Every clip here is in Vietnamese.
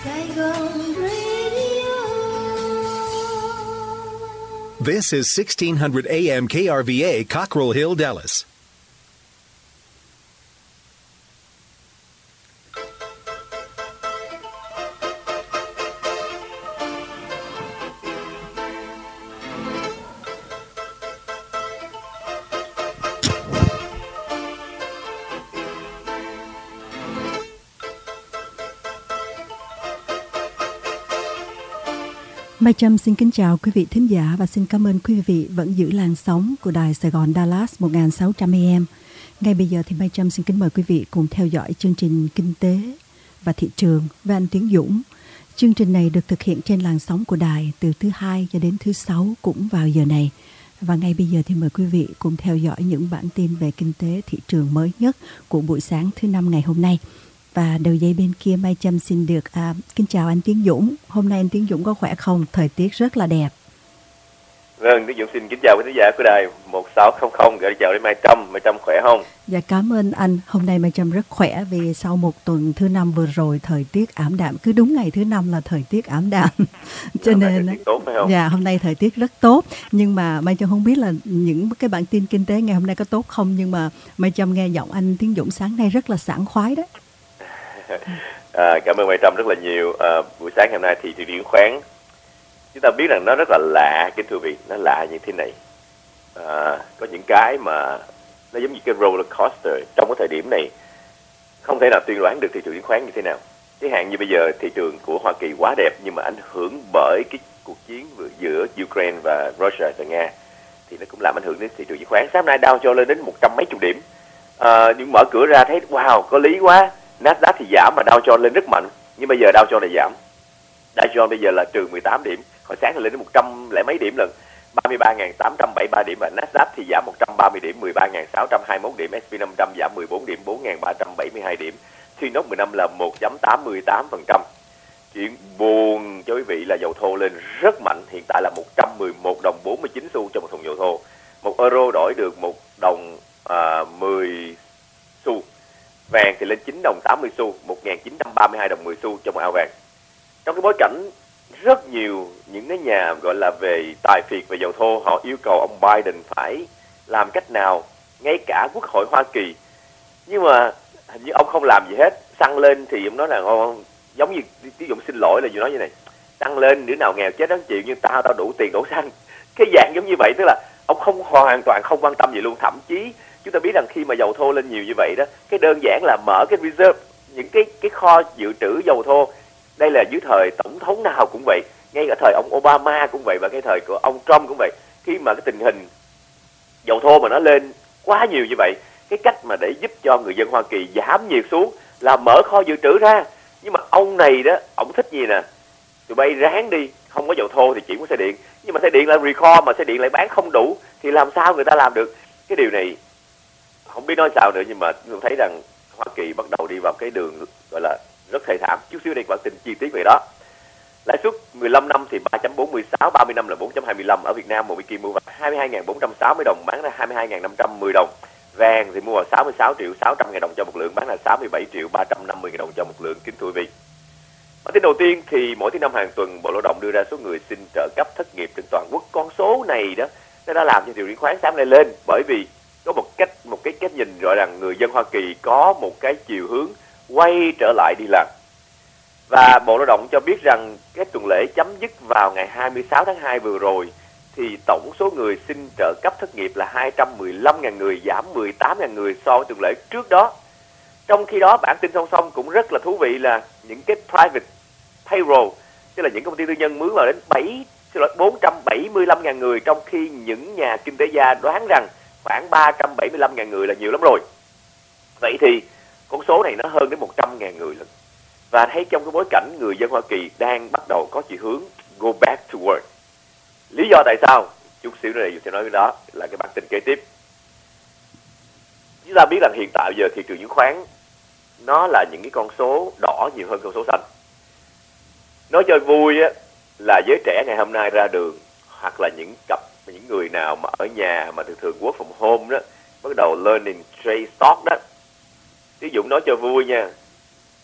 Saigon Radio. This is 1600 AM KRVA, Cockrell Hill, Dallas. Mai Trâm xin kính chào quý vị thính giả và xin cảm ơn quý vị vẫn giữ làn sóng của đài Sài Gòn Dallas 1600 AM. Ngay bây giờ thì Mai Trâm xin kính mời quý vị cùng theo dõi chương trình Kinh tế và Thị trường với anh Tiến Dũng. Chương trình này được thực hiện trên làn sóng của đài từ thứ Hai cho đến thứ Sáu cũng vào giờ này. Và ngay bây giờ thì mời quý vị cùng theo dõi những bản tin về kinh tế thị trường mới nhất của buổi sáng thứ Năm ngày hôm nay. Và đầu dây bên kia Mai Trâm xin được kính chào anh Tiến Dũng. Hôm nay anh Tiến Dũng có khỏe không? Thời tiết rất là đẹp. Vâng, Tiến Dũng xin kính chào quý khán giả của đài 1600, gửi chào đến Mai Trâm. Mai Trâm khỏe không? Dạ cảm ơn anh. Hôm nay Mai Trâm rất khỏe vì sau một tuần thứ Năm vừa rồi thời tiết ảm đạm. Cứ đúng ngày thứ Năm là thời tiết ảm đạm. Cho nên tốt phải không? Dạ hôm nay thời tiết rất tốt. Nhưng mà Mai Trâm không biết là những cái bản tin kinh tế ngày hôm nay có tốt không. Nhưng mà Mai Trâm nghe giọng anh Tiến Dũng sáng nay rất là sảng khoái đấy. Cảm ơn Mai Trâm rất là nhiều. Buổi sáng hôm nay thì thị trường chứng khoán chúng ta biết rằng nó rất là lạ, kính thưa vị, nó lạ như thế này. Có những cái mà nó giống như cái roller coaster. Trong cái thời điểm này không thể nào tiên đoán được thị trường chứng khoán như thế nào. Chẳng hạn như bây giờ thị trường của Hoa Kỳ quá đẹp nhưng mà ảnh hưởng bởi cái cuộc chiến giữa Ukraine và Russia và Nga thì nó cũng làm ảnh hưởng đến thị trường chứng khoán. Sáng nay Dow Jones lên đến 100 mấy chục điểm. Nhưng mở cửa ra thấy wow có lý quá. Nasdaq thì giảm mà Dow Jones lên rất mạnh, nhưng bây giờ Dow Jones lại giảm. Dow Jones bây giờ là trừ 18 điểm, hồi sáng thì lên đến 100 lẻ mấy điểm lần, 33.873 điểm, và Nasdaq thì giảm 130 điểm, 13.621 điểm, S&P 500 giảm 14 điểm, 4.372 điểm, Sinop 15 là 1.88%. Chuyện buồn cho quý vị là dầu thô lên rất mạnh, hiện tại là 111 đồng 49 xu cho một thùng dầu thô. 1 euro đổi được 1 đồng 10 xu. Vàng thì lên 9 đồng 80 xu, 1.932 đồng 10 xu cho một ao vàng. Trong cái bối cảnh rất nhiều những cái nhà gọi là về tài phiệt về dầu thô, họ yêu cầu ông Biden phải làm cách nào, ngay cả Quốc hội Hoa Kỳ. Nhưng mà hình như ông không làm gì hết. Xăng lên thì ông nói là giống như ví dụ xin lỗi là gì nói như này, tăng lên đứa nào nghèo chết đáng chịu nhưng tao đủ tiền đổ xăng. Cái dạng giống như vậy, tức là ông không hoàn toàn không quan tâm gì luôn. Thậm chí chúng ta biết rằng khi mà dầu thô lên nhiều như vậy đó, cái đơn giản là mở cái reserve, những cái kho dự trữ dầu thô. Đây là dưới thời tổng thống nào cũng vậy, ngay cả thời ông Obama cũng vậy, và cái thời của ông Trump cũng vậy. Khi mà cái tình hình dầu thô mà nó lên quá nhiều như vậy, cái cách mà để giúp cho người dân Hoa Kỳ giảm nhiệt xuống là mở kho dự trữ ra. Nhưng mà ông này đó, ông thích gì nè, tụi bay ráng đi, không có dầu thô thì chuyển qua xe điện, nhưng mà xe điện lại recall mà xe điện lại bán không đủ thì làm sao người ta làm được? Cái điều này không biết nói sao nữa, nhưng mà tôi thấy rằng Hoa Kỳ bắt đầu đi vào cái đường gọi là rất thê thảm. Chút xíu đây bản tin chi tiết về đó. Lãi suất 15 năm thì 3.46, 30 năm là 4.25. Ở Việt Nam một Vicky mua vào 22.460 đồng, bán ra 22.510 đồng. Vàng thì mua vào 66 triệu 600 ngàn đồng cho một lượng, bán là 67 triệu 350 ngàn đồng cho một lượng, kính thưa quý vị. Bản tin đầu tiên thì mỗi thứ Năm hàng tuần Bộ Lao động đưa ra số người xin trợ cấp thất nghiệp trên toàn quốc. Con số này đó nó đã làm cho thị trường chứng khoán sáng nay lên, bởi vì có một cái cách nhìn rõ rằng người dân Hoa Kỳ có một cái chiều hướng quay trở lại đi làm. Và Bộ Lao động cho biết rằng cái tuần lễ chấm dứt vào ngày 26 tháng 2 vừa rồi thì tổng số người xin trợ cấp thất nghiệp là 215.000 người, giảm 18.000 người so với tuần lễ trước đó. Trong khi đó, bản tin song song cũng rất là thú vị là những cái private payroll, tức là những công ty tư nhân mướn vào đến 475.000 người, trong khi những nhà kinh tế gia đoán rằng khoảng 375.000 người là nhiều lắm rồi. Vậy thì con số này nó hơn đến 100.000 người lần. Và thấy trong cái bối cảnh người dân Hoa Kỳ đang bắt đầu có chiều hướng go back to work. Lý do tại sao? Chút xíu nữa này sẽ nói cái đó là cái bản tin kế tiếp. Chúng ta biết rằng hiện tại giờ thị trường chứng khoán nó là những cái con số đỏ nhiều hơn con số xanh. Nói cho vui á, là giới trẻ ngày hôm nay ra đường, hoặc là những người nào mà ở nhà mà thường work from home đó, bắt đầu learning trade stock đó. Ví dụ nói cho vui nha,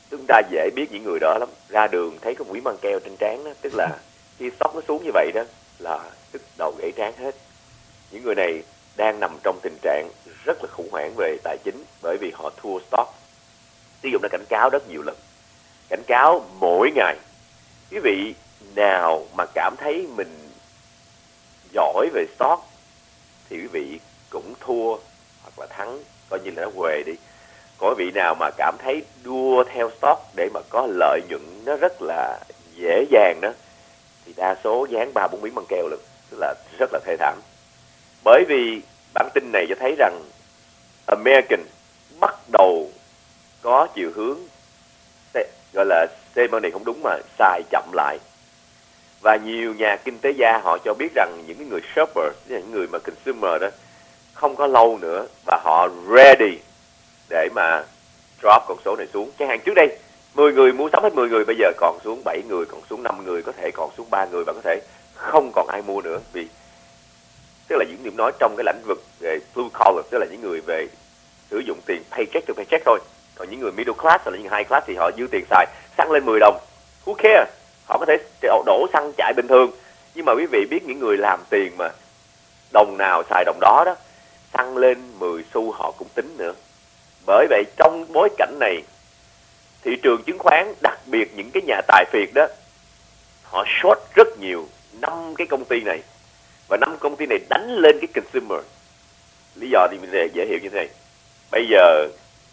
chúng ta dễ biết những người đó lắm. Ra đường thấy có một miếng băng keo trên trán đó, tức là khi stock nó xuống như vậy đó là tức đầu gãy trán hết. Những người này đang nằm trong tình trạng rất là khủng hoảng về tài chính, bởi vì họ thua stock. Tiêu Dũng đã cảnh cáo rất nhiều lần, cảnh cáo mỗi ngày. Quý vị nào mà cảm thấy mình giỏi về stock thì quý vị cũng thua hoặc là thắng, coi như là nó huề đi. Có vị nào mà cảm thấy đua theo stock để mà có lợi nhuận nó rất là dễ dàng đó, thì đa số dán 3-4 miếng băng keo luôn, tức là rất là thê thảm. Bởi vì bản tin này cho thấy rằng American bắt đầu có chiều hướng gọi là ceremony không đúng mà xài chậm lại. Và nhiều nhà kinh tế gia họ cho biết rằng những người shopper, những người mà consumer đó, không có lâu nữa và họ ready để mà drop con số này xuống. Chẳng hạn trước đây 10 người mua sắm hết 10 người, bây giờ còn xuống 7 người, còn xuống 5 người, có thể còn xuống 3 người, và có thể không còn ai mua nữa. Vì tức là những điểm nói trong cái lĩnh vực về blue collar, tức là những người về sử dụng tiền paycheck to paycheck thôi. Còn những người middle class hoặc là những high class thì họ dư tiền xài, xăng lên 10 đồng, who cares, họ có thể đổ xăng chạy bình thường. Nhưng mà quý vị biết những người làm tiền mà đồng nào xài đồng đó đó, xăng lên 10 xu họ cũng tính nữa. Bởi vậy trong bối cảnh này, thị trường chứng khoán, đặc biệt những cái nhà tài phiệt đó, họ short rất nhiều 5 cái công ty này, và 5 công ty này đánh lên cái consumer. Lý do thì mình dễ hiểu như thế này. Bây giờ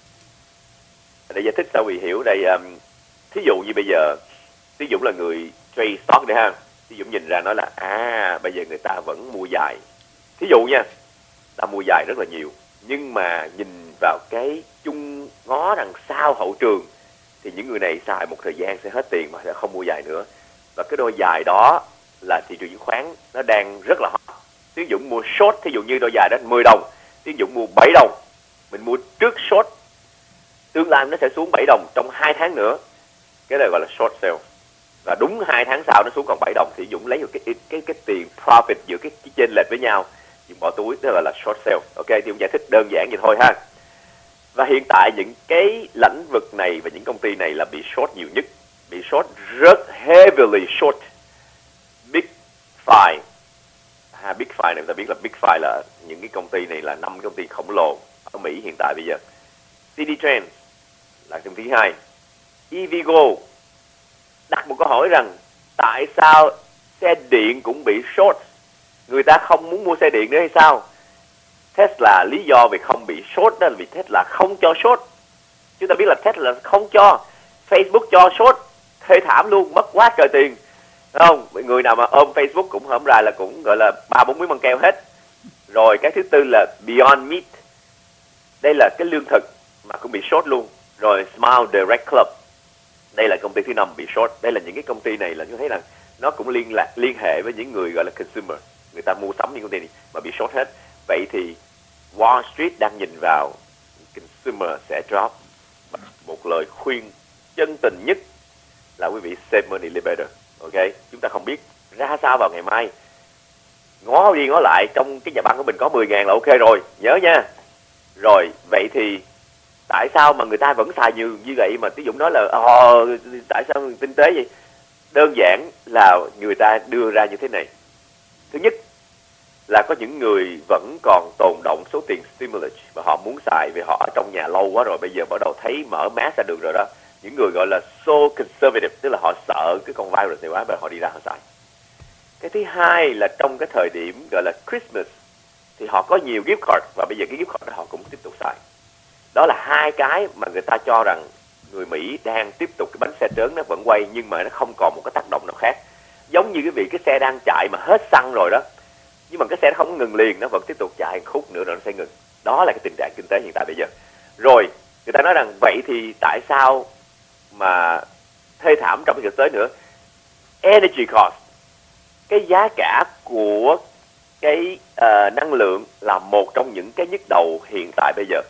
để giải thích sao vì hiểu đây. Thí dụ như bây giờ Thí Dũng là người trade stock đấy ha, Thí Dũng nhìn ra nói là bây giờ người ta vẫn mua dài. Thí dụ nha, ta mua dài rất là nhiều, nhưng mà nhìn vào cái chung ngó đằng sau hậu trường thì những người này xài một thời gian sẽ hết tiền mà sẽ không mua dài nữa. Và cái đôi dài đó là thị trường chứng khoán nó đang rất là hot. Thí Dũng mua short, thí dụ như đôi dài đó 10 đồng, Thí Dũng mua 7 đồng, mình mua trước short, tương lai nó sẽ xuống 7 đồng trong 2 tháng nữa, cái này gọi là short sale. Và đúng 2 tháng sau nó xuống còn 7 đồng thì Dũng lấy được cái tiền profit giữa cái chênh lệch với nhau, Dũng bỏ túi, tức là short sale. Ok, thì Dũng giải thích đơn giản vậy thôi ha. Và hiện tại những cái lĩnh vực này và những công ty này là bị short nhiều nhất, bị short rất heavily short. Big Five, Big Five này ta biết là Big Five là những cái công ty này là 5 công ty khổng lồ ở Mỹ hiện tại bây giờ. CD Trends là công ty thứ hai. EVgo đặt một câu hỏi rằng tại sao xe điện cũng bị short, người ta không muốn mua xe điện nữa hay sao? Tesla lý do vì không bị short đó là vì Tesla không cho short. Chúng ta biết là Tesla không cho, Facebook cho short, thê thảm luôn, mất quá trời tiền, đúng không? Người nào mà ôm Facebook cũng hổm rày là cũng gọi là 3-4 miếng băng keo hết. Rồi cái thứ tư là Beyond Meat, đây là cái lương thực mà cũng bị short luôn. Rồi Smile Direct Club, đây là công ty thứ 5 bị short. Đây là những cái công ty này là như thấy là nó cũng liên hệ với những người gọi là consumer, người ta mua sắm những công ty này mà bị short hết. Vậy thì Wall Street đang nhìn vào consumer sẽ drop. Một lời khuyên chân tình nhất là quý vị save money live better. Ok, chúng ta không biết ra sao vào ngày mai, ngó đi ngó lại trong cái nhà băng của mình có 10.000 là ok rồi, nhớ nha. Rồi vậy thì tại sao mà người ta vẫn xài nhiều như vậy mà Tí Dũng nói là tại sao tinh tế vậy? Đơn giản là người ta đưa ra như thế này. Thứ nhất là có những người vẫn còn tồn động số tiền stimulus và họ muốn xài vì họ ở trong nhà lâu quá rồi, bây giờ bắt đầu thấy mở mát ra đường rồi đó. Những người gọi là so conservative, tức là họ sợ cái con virus này quá và họ đi ra họ xài. Cái thứ hai là trong cái thời điểm gọi là Christmas thì họ có nhiều gift card và bây giờ cái gift card đó họ cũng tiếp tục xài. Đó là hai cái mà người ta cho rằng người Mỹ đang tiếp tục cái bánh xe trớn nó vẫn quay, nhưng mà nó không còn một cái tác động nào khác. Giống như cái xe đang chạy mà hết xăng rồi đó, nhưng mà cái xe nó không ngừng liền, nó vẫn tiếp tục chạy khúc nữa rồi nó sẽ ngừng. Đó là cái tình trạng kinh tế hiện tại bây giờ. Rồi người ta nói rằng vậy thì tại sao mà thê thảm trong cái thực tế nữa? Energy cost, cái giá cả của cái năng lượng là một trong những cái nhức đầu hiện tại bây giờ.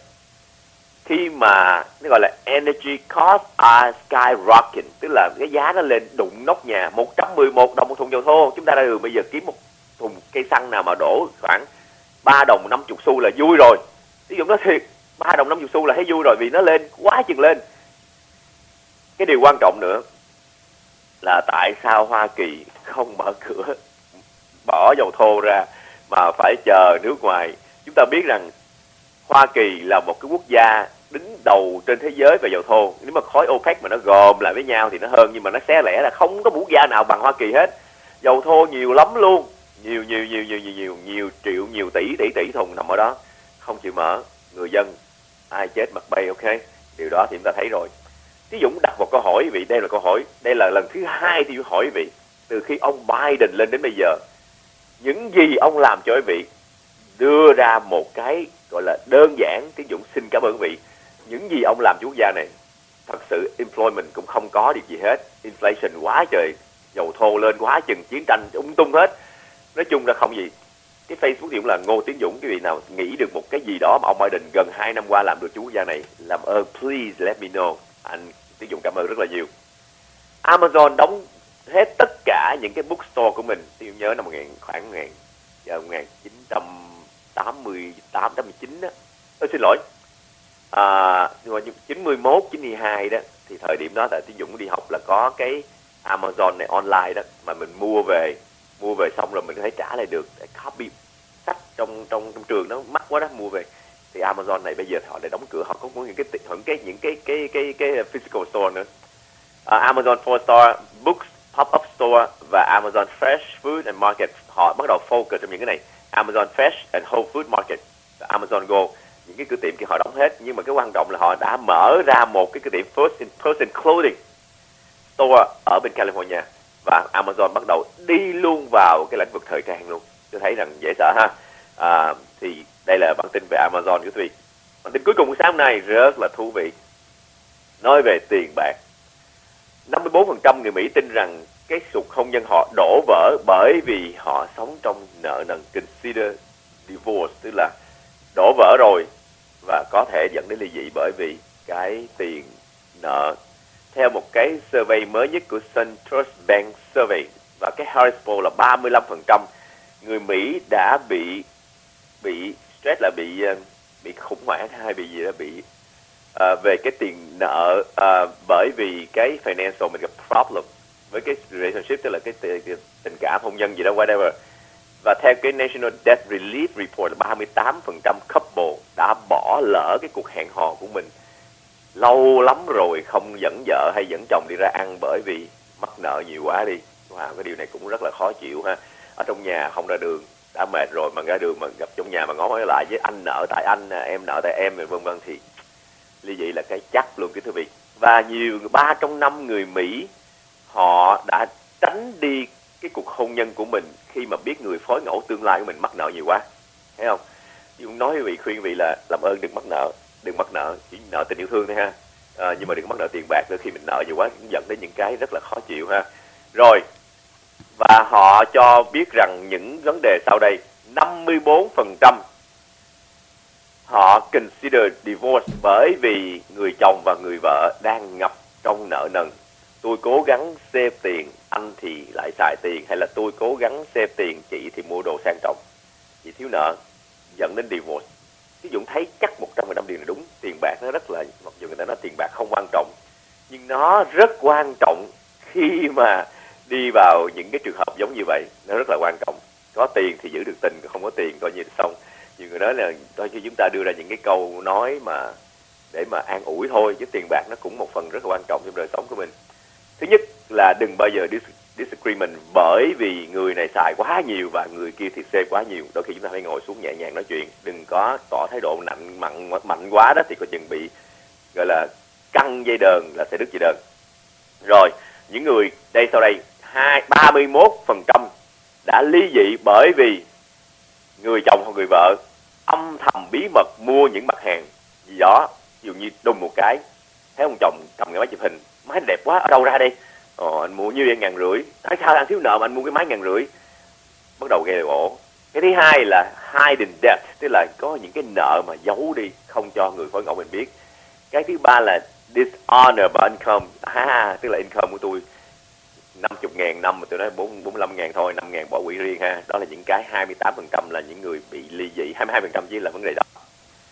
Khi mà nó gọi là energy cost are skyrocketing, tức là cái giá nó lên đụng nóc nhà. 111 đồng một thùng dầu thô, chúng ta ra đường bây giờ kiếm một thùng cây xăng nào mà đổ khoảng 3 đồng 50 xu là vui rồi. Ví dụ nói thiệt, 3 đồng 50 xu là thấy vui rồi, vì nó lên quá chừng lên. Cái điều quan trọng nữa là tại sao Hoa Kỳ không mở cửa bỏ dầu thô ra mà phải chờ nước ngoài. Chúng ta biết rằng Hoa Kỳ là một cái quốc gia đứng đầu trên thế giới về dầu thô. Nếu mà khối OPEC mà nó gồm lại với nhau thì nó hơn, nhưng mà nó xé lẻ là không có quốc gia nào bằng Hoa Kỳ hết. Dầu thô nhiều lắm luôn, nhiều triệu, nhiều tỷ thùng nằm ở đó, không chịu mở. Người dân ai chết mặt bay. Ok, điều đó thì chúng ta thấy rồi. Tí Dũng đặt một câu hỏi quý vị, đây là câu hỏi, đây là lần thứ 2 thì Dũng hỏi quý vị từ khi ông Biden lên đến bây giờ, những gì ông làm cho quý vị, đưa ra một cái gọi là đơn giản. Tí Dũng xin cảm ơn quý vị. Những gì ông làm cho quốc gia này, thật sự employment cũng không có được gì hết, inflation quá trời, dầu thô lên quá chừng, chiến tranh tung hết. Nói chung là không gì. Cái Facebook thì cũng là Ngô Tiến Dũng. Quý vị nào nghĩ được một cái gì đó mà ông Biden gần 2 năm qua làm được cho quốc gia này, làm ơn please let me know. Anh Tiến Dũng cảm ơn rất là nhiều. Amazon đóng hết tất cả những cái bookstore của mình. Tôi nhớ năm khoảng 1988, 89 đó. Xin lỗi. Nhưng mà 91, 92 đó, thì thời điểm đó tại Tiến Dũng đi học là có cái Amazon này online đó, mà mình mua về xong rồi mình có thể trả lại được copy sách trong trường nó mắc quá đó, mua về. Thì Amazon này bây giờ họ lại đóng cửa, họ không có những cái physical store nữa. Amazon 4-star Books Pop-up Store và Amazon Fresh Food and Market họ bắt đầu focus trong những cái này. Amazon Fresh and Whole Food Market, Amazon Go, những cái cửa tiệm kia họ đóng hết. Nhưng mà cái quan trọng là họ đã mở ra một cái cửa tiệm First in Clothing Store ở bên California, và Amazon bắt đầu đi luôn vào cái lĩnh vực thời trang luôn. Tôi thấy rằng dễ sợ ha. Thì đây là bản tin về Amazon của quý vị. Bản tin cuối cùng của sáng hôm nay rất là thú vị, nói về tiền bạc. 54% người Mỹ tin rằng cái cuộc hôn nhân họ đổ vỡ bởi vì họ sống trong nợ nần, consider divorce, tức là đổ vỡ rồi và có thể dẫn đến ly dị bởi vì cái tiền nợ. Theo một cái survey mới nhất của SunTrust Bank Survey và cái Harris Poll là 35% người Mỹ đã bị stress, là bị khủng hoảng hay bị gì đó, bị về cái tiền nợ bởi vì cái financial mình gặp problem với cái relationship, tức là cái tình cảm hôn nhân gì đó, whatever. Và theo cái National Debt Relief Report là 38% couple đã bỏ lỡ cái cuộc hẹn hò của mình lâu lắm rồi, không dẫn vợ hay dẫn chồng đi ra ăn bởi vì mắc nợ nhiều quá đi. Wow, cái điều này cũng rất là khó chịu ha. Ở trong nhà không ra đường đã mệt rồi, mà ra đường mà gặp trong nhà mà ngó hỏi lại với anh nợ tại anh, em nợ tại em, vân vân, thì ly dị là cái chắc luôn, kính thưa quý vị. Và 3 trong 5 người Mỹ họ đã tránh đi cái cuộc hôn nhân của mình khi mà biết người phối ngẫu tương lai của mình mắc nợ nhiều quá, thấy không? Dũng nói quý vị, khuyên quý vị là làm ơn đừng mắc nợ, chỉ nợ tình yêu thương thôi ha. Nhưng mà đừng mắc nợ tiền bạc nữa, khi mình nợ nhiều quá cũng dẫn đến những cái rất là khó chịu ha. Rồi, và họ cho biết rằng những vấn đề sau đây, 54% họ consider divorce bởi vì người chồng và người vợ đang ngập trong nợ nần. Tôi cố gắng save tiền, anh thì lại xài tiền, hay là tôi cố gắng save tiền, chị thì mua đồ sang trọng, chị thiếu nợ, dẫn đến divorce. Ví dụ thấy chắc 100% điều này đúng. Tiền bạc nó rất là, mặc dù người ta nói tiền bạc không quan trọng, nhưng nó rất quan trọng khi mà đi vào những cái trường hợp giống như vậy. Nó rất là quan trọng. Có tiền thì giữ được tình, không có tiền coi như xong. Nhiều người nói là đôi khi chúng ta đưa ra những cái câu nói mà để mà an ủi thôi, chứ tiền bạc nó cũng một phần rất là quan trọng trong đời sống của mình. Thứ nhất là đừng bao giờ disagreement bởi vì người này xài quá nhiều và người kia thì save quá nhiều. Đôi khi chúng ta phải ngồi xuống nhẹ nhàng nói chuyện, đừng có tỏ thái độ mạnh quá đó, thì có chừng bị gọi là căng dây đờn, là sẽ đứt dây đờn. Rồi, những người đây sau đây 31% đã ly dị bởi vì người chồng hoặc người vợ âm thầm bí mật mua những mặt hàng gì đó. Ví dụ như đùng một cái thấy ông chồng cầm cái máy chụp hình, máy đẹp quá, ở đâu ra đây? Anh mua nhiêu vậy? 1.500. Tại sao anh thiếu nợ mà anh mua cái máy 1.500? Bắt đầu gây gỗ. Cái thứ hai là hidden debt, tức là có những cái nợ mà giấu đi, không cho người phối ngẫu mình biết. Cái thứ ba là dishonorable income, tức là income của tôi 50.000 năm mà tôi nói 45.000 thôi, 5.000 bỏ quỹ riêng ha. Đó là những cái 28% là những người bị ly dị, 22% chỉ là vấn đề đó.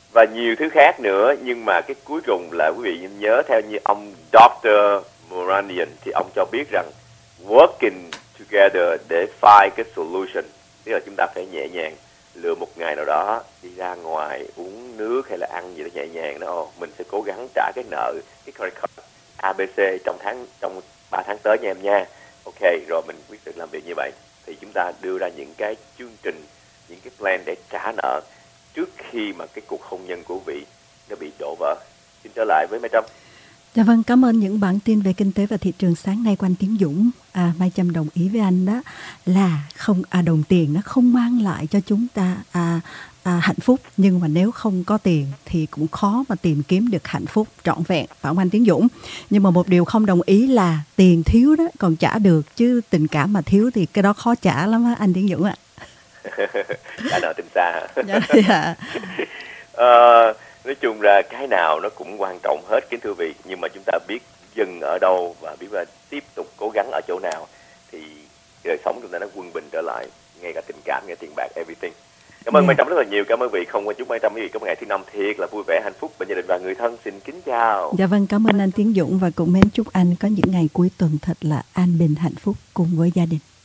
và nhiều thứ khác nữa. Nhưng mà cái cuối cùng là quý vị nhớ, theo như ông Dr. Moranian thì ông cho biết rằng working together để find cái solution, tức là chúng ta phải nhẹ nhàng lựa một ngày nào đó đi ra ngoài uống nước hay là ăn gì đó nhẹ nhàng đó, mình sẽ cố gắng trả cái nợ, cái credit card ABC trong 3 tháng tới nha em nha. Ok, rồi mình quyết định làm việc như vậy thì chúng ta đưa ra những cái chương trình, những cái plan để trả nợ trước khi mà cái cuộc hôn nhân của vị nó bị đổ vỡ. Xin trở lại với Mai Trâm. Dạ vâng, cảm ơn những bản tin về kinh tế và thị trường sáng nay của anh Tiến Dũng. Mai Trâm đồng ý với anh đó là đồng tiền nó không mang lại cho chúng ta hạnh phúc, nhưng mà nếu không có tiền thì cũng khó mà tìm kiếm được hạnh phúc trọn vẹn, phải không anh Tiến Dũng? Nhưng mà một điều không đồng ý là tiền thiếu đó còn trả được, chứ tình cảm mà thiếu thì cái đó khó trả lắm á anh Tiến Dũng ạ. Trả nợ tình xa. Dạ. Nói chung ra cái nào nó cũng quan trọng hết kính thưa vị, nhưng mà chúng ta biết dừng ở đâu và biết là tiếp tục cố gắng ở chỗ nào thì đời sống chúng ta nó quân bình trở lại, ngay cả tình cảm, ngay tiền bạc, everything. Cảm ơn Mai Trâm rất là nhiều, cảm ơn vị. Không quên chúc Mai Trâm quý vị có một ngày thứ năm thiệt là vui vẻ, hạnh phúc bên gia đình và người thân. Xin kính chào. Dạ vâng, cảm ơn anh Tiến Dũng và cũng mến chúc anh có những ngày cuối tuần thật là an bình hạnh phúc cùng với gia đình.